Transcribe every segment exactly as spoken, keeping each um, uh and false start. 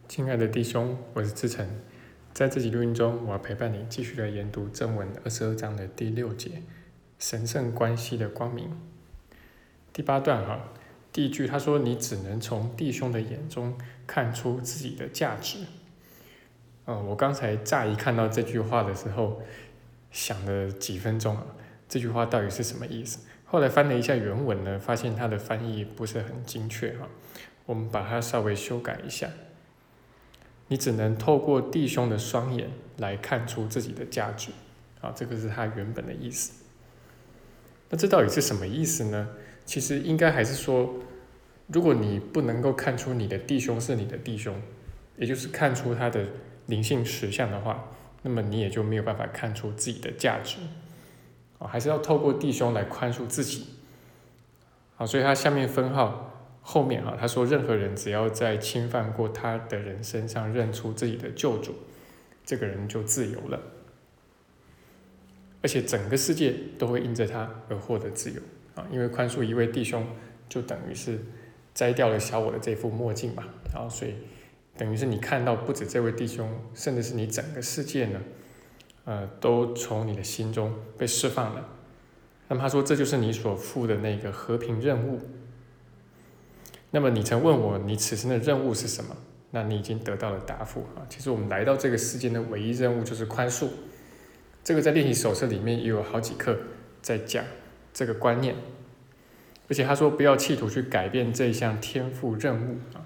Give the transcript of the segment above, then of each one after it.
亲爱的弟兄，我是志成，在这集录音中，我要陪伴你继续来研读正文二十二章的第六节，神圣关系的光明。第八段哈，第一句他说：“你只能从弟兄的眼中看出自己的价值。”嗯，我刚才乍一看到这句话的时候，想了几分钟啊，这句话到底是什么意思？后来翻了一下原文呢，发现它的翻译不是很精确哈，我们把它稍微修改一下。你只能透过弟兄的双眼来看出自己的价值，啊，这个是他原本的意思。那这到底是什么意思呢？其实应该还是说，如果你不能够看出你的弟兄是你的弟兄，也就是看出他的灵性实相的话，那么你也就没有办法看出自己的价值，啊，还是要透过弟兄来宽恕自己。好，所以他下面分号。后面哈，他说任何人只要在侵犯过他的人身上认出自己的救主，这个人就自由了，而且整个世界都会因着他而获得自由啊！因为宽恕一位弟兄，就等于是摘掉了小我的这副墨镜嘛，然后所以等于是你看到不止这位弟兄，甚至是你整个世界呢，呃，都从你的心中被释放了。那么他说，这就是你所负的那个和平任务。那么你曾问我，你此生的任务是什么？那你已经得到了答复啊！其实我们来到这个世间的唯一任务就是宽恕。这个在练习手册里面也有好几课在讲这个观念，而且他说不要企图去改变这一项天赋任务啊。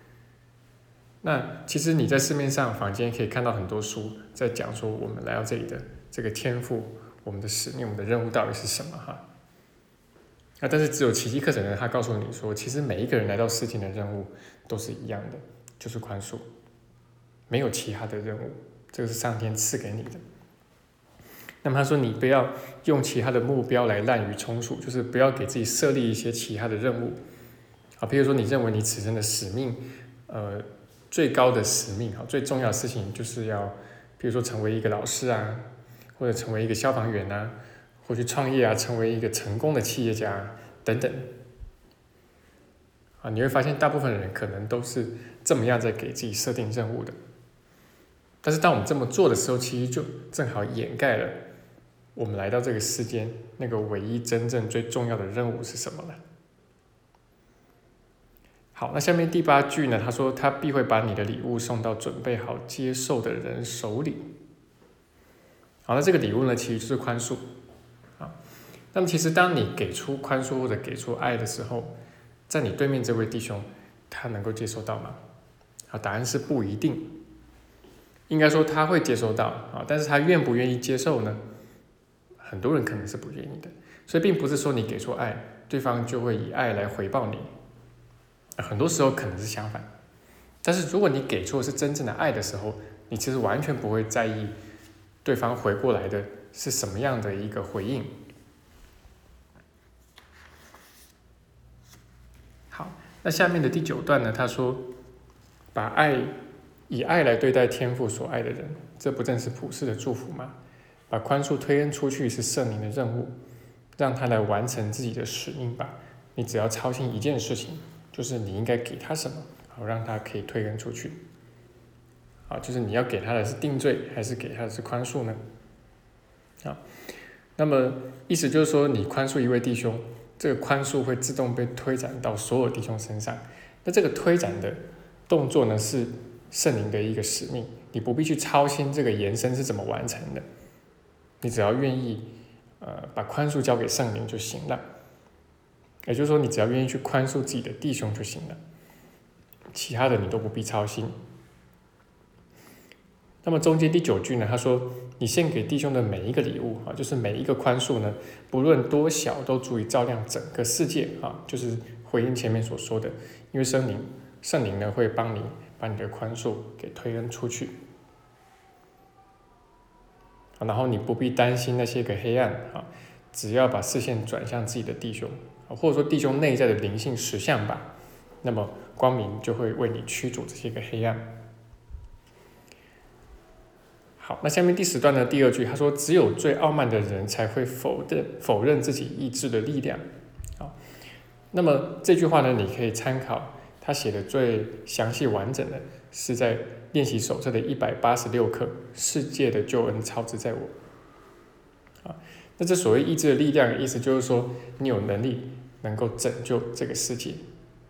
那其实你在市面上坊间可以看到很多书在讲说，我们来到这里的这个天赋，我们的使命，我们的任务到底是什么哈？啊，但是只有奇迹课程呢，他告诉你说，其实每一个人来到世间的任务都是一样的，就是宽恕，没有其他的任务，这个是上天赐给你的。那么他说，你不要用其他的目标来滥竽充数，就是不要给自己设立一些其他的任务啊，比如说你认为你此生的使命，呃，最高的使命啊，最重要的事情就是要，比如说成为一个老师啊，或者成为一个消防员啊。或去创业啊，成为一个成功的企业家等等，啊，你会发现大部分人可能都是这么样在给自己设定任务的。但是当我们这么做的时候，其实就正好掩盖了我们来到这个世间那个唯一真正最重要的任务是什么了。好，那下面第八句呢？他说他必会把你的礼物送到准备好接受的人手里。好，那这个礼物呢，其实就是宽恕。那么其实当你给出宽恕或者给出爱的时候，在你对面这位弟兄，他能够接收到吗？啊，答案是不一定。应该说他会接收到啊，但是他愿不愿意接受呢？很多人可能是不愿意的。所以并不是说你给出爱，对方就会以爱来回报你。很多时候可能是相反。但是如果你给出的是真正的爱的时候，你其实完全不会在意对方回过来的是什么样的一个回应。好，那下面的第九段呢？他说，把爱以爱来对待天父所爱的人，这不正是普世的祝福吗？把宽恕推恩出去是圣灵的任务，让他来完成自己的使命吧。你只要操心一件事情，就是你应该给他什么，好让他可以推恩出去。啊，就是你要给他的是定罪，还是给他的是宽恕呢？啊，那么意思就是说，你宽恕一位弟兄，这个宽恕会自动被推展到所有弟兄身上。那这个推展的动作呢，是圣灵的一个使命，你不必去操心这个延伸是怎么完成的，你只要愿意，呃，把宽恕交给圣灵就行了。也就是说，你只要愿意去宽恕自己的弟兄就行了，其他的你都不必操心。那么中间第九句呢，他说，你献给弟兄的每一个礼物啊，就是每一个宽恕呢，不论多小，都足以照亮整个世界啊，就是回应前面所说的，因为圣灵，圣灵呢会帮你把你的宽恕给推恩出去，然后你不必担心那些个黑暗啊，只要把视线转向自己的弟兄，或者说弟兄内在的灵性实相吧，那么光明就会为你驱逐这些个黑暗。好，那下面第十段的第二句，他说，只有最傲慢的人才会否认否认自己意志的力量。好，那么这句话呢，你可以参考他写的最详细完整的是在练习手册的一百八十六课，世界的救恩操之在我。啊，那这所谓意志的力量的意思就是说，你有能力能够拯救这个世界。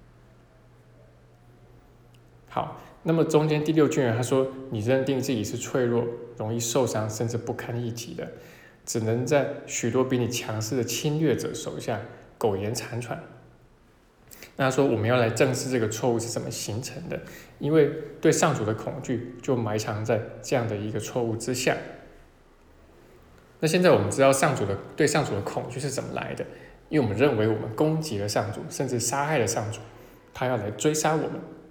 好，那么中间第六句呢，他说你认定自己是脆弱、容易受伤，甚至不堪一击的，只能在许多比你强势的侵略者手下苟延残喘。那他说我们要来正视这个错误是怎么形成的，因为对上主的恐惧就埋藏在这样的一个错误之下。那现在我们知道上主的对上主的恐惧是怎么来的，因为我们认为我们攻击了上主，甚至杀害了上主，他要来追杀我们。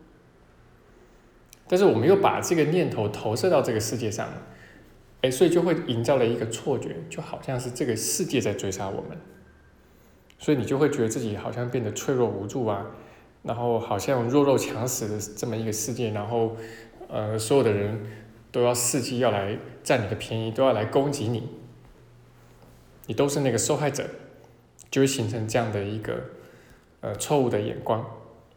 但是我们又把这个念头投射到这个世界上了，哎，所以就会营造了一个错觉，就好像是这个世界在追杀我们，所以你就会觉得自己好像变得脆弱无助啊，然后好像弱肉强食的这么一个世界，然后呃，所有的人都要伺机要来占你的便宜，都要来攻击你，你都是那个受害者，就会形成这样的一个呃错误的眼光。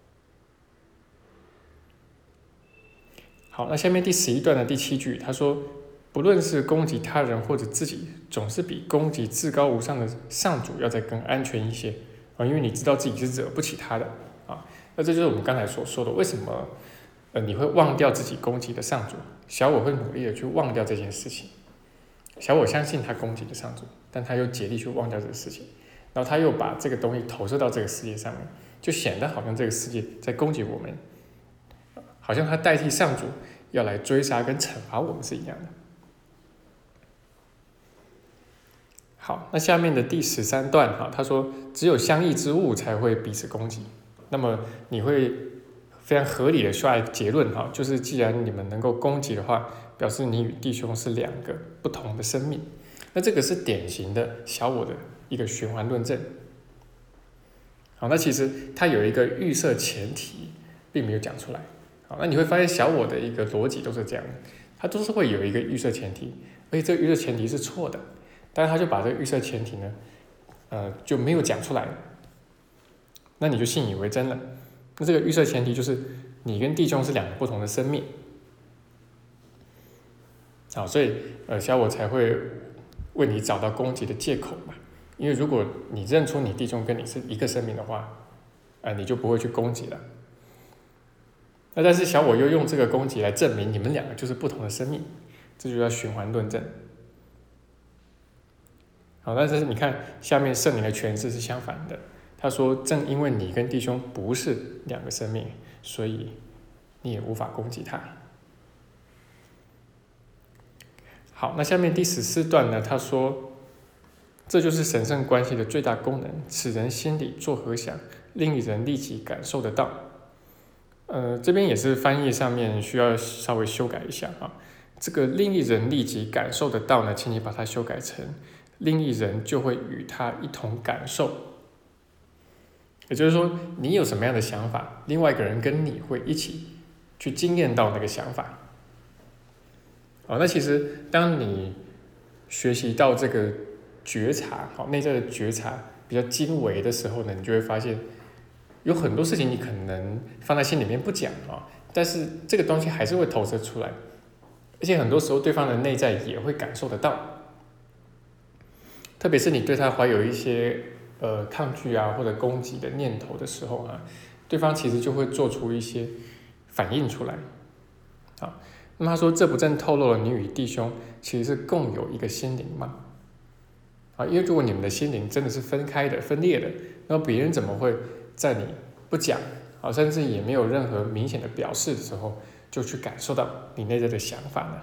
好，那下面第十一段的第七句，他说，不论是攻击他人或者自己，总是比攻击至高无上的上主要再更安全一些啊，因为你知道自己是惹不起他的啊。那这就是我们刚才所说的，为什么呃你会忘掉自己攻击的上主？小我会努力的去忘掉这件事情，小我相信他攻击的上主，但他又竭力去忘掉这个事情，然后他又把这个东西投射到这个世界上面，就显得好像这个世界在攻击我们，好像他代替上主要来追杀跟惩罚我们是一样的。好，那下面的第十三段哈，他说只有相异之物才会彼此攻击。那么你会非常合理的下一个结论哈，就是既然你们能够攻击的话，表示你与弟兄是两个不同的生命。那这个是典型的小我的一个循环论证。好，那其实它有一个预设前提，并没有讲出来。好，那你会发现小我的一个逻辑都是这样的，它都是会有一个预设前提，而且这个预设前提是错的，但是他就把这个预设前提呢，呃，就没有讲出来，那你就信以为真了。那这个预设前提就是你跟弟兄是两个不同的生命，好，所以呃小我才会为你找到攻击的借口嘛，因为如果你认出你弟兄跟你是一个生命的话，呃，你就不会去攻击了。那但是小我又用这个攻击来证明你们两个就是不同的生命，这就叫循环论证。好，但是你看下面圣灵的诠释是相反的，他说正因为你跟弟兄不是两个生命，所以你也无法攻击他。好，那下面第十四段呢，他说这就是神圣关系的最大功能，使人心里作何想，另一人立即感受得到。呃，这边也是翻译上面需要稍微修改一下啊。这个另一人立即感受得到呢，请你把它修改成另一人就会与他一同感受。也就是说，你有什么样的想法，另外一个人跟你会一起去经验到那个想法。哦，那其实当你学习到这个觉察，好，内在的觉察比较精微的时候呢，你就会发现有很多事情你可能放在心里面不讲啊，但是这个东西还是会投射出来，而且很多时候对方的内在也会感受得到，特别是你对他怀有一些呃抗拒啊或者攻击的念头的时候啊，对方其实就会做出一些反应出来。好，那么他说这不正透露了你与弟兄其实是共有一个心灵吗？啊，因为如果你们的心灵真的是分开的、分裂的，那么别人怎么会在你不讲啊，甚至也没有任何明显的表示的时候，就去感受到你内在的想法呢？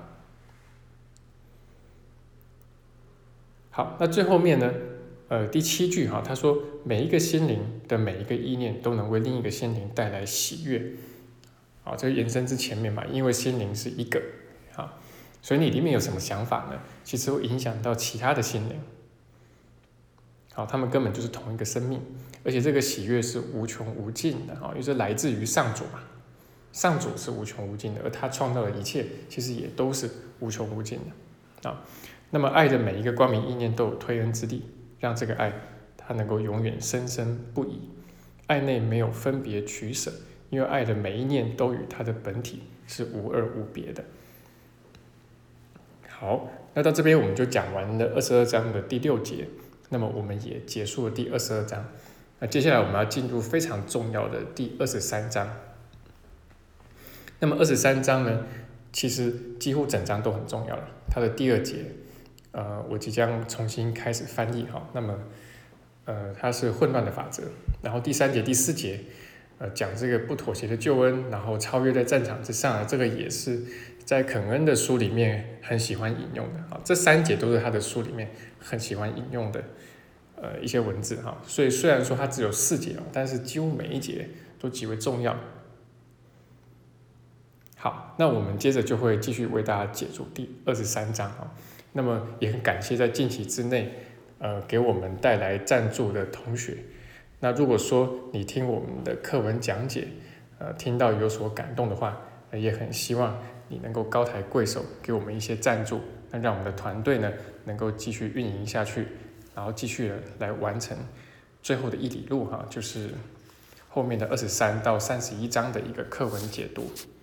好，那最后面呢，呃，第七句哈，他说每一个心灵的每一个意念都能为另一个心灵带来喜悦。好，这延伸至前面嘛，因为心灵是一个，好，所以你里面有什么想法呢？其实会影响到其他的心灵。好，他们根本就是同一个生命，而且这个喜悦是无穷无尽的啊，因为是来自于上主嘛，上主是无穷无尽的，而他创造的一切其实也都是无穷无尽的啊。那么爱的每一个光明意念都有推恩之力，让这个爱它能够永远生生不已。爱内没有分别取舍， 因为爱的每一念都与它的本体是无二无别的。好，那到这边我们就讲完了二十二章的第六节，那么我们也结束了第二十二章。那接下来我们要进入非常重要的第二十三章。那么二十三章呢，其实几乎整章都很重要了。它的第二节，呃，我即将重新开始翻译哈。那么，呃，它是混乱的法则。然后第三节、第四节，呃，讲这个不妥协的救恩，然后超越在战场之上，这个也是在肯恩的书里面很喜欢引用的啊。这三节都是他的书里面很喜欢引用的。呃，一些文字哈，所以虽然说它只有四节，但是几乎每一节都极为重要。好，那我们接着就会继续为大家解读第二十三章啊。那么也很感谢在近期之内，呃，给我们带来赞助的同学。那如果说你听我们的课文讲解，呃，听到有所感动的话，呃、也很希望你能够高抬贵手，给我们一些赞助，那让我们的团队呢能够继续运营下去。然后继续来完成最后的一里路哈，就是后面的二十三到三十一章的一个课文解读。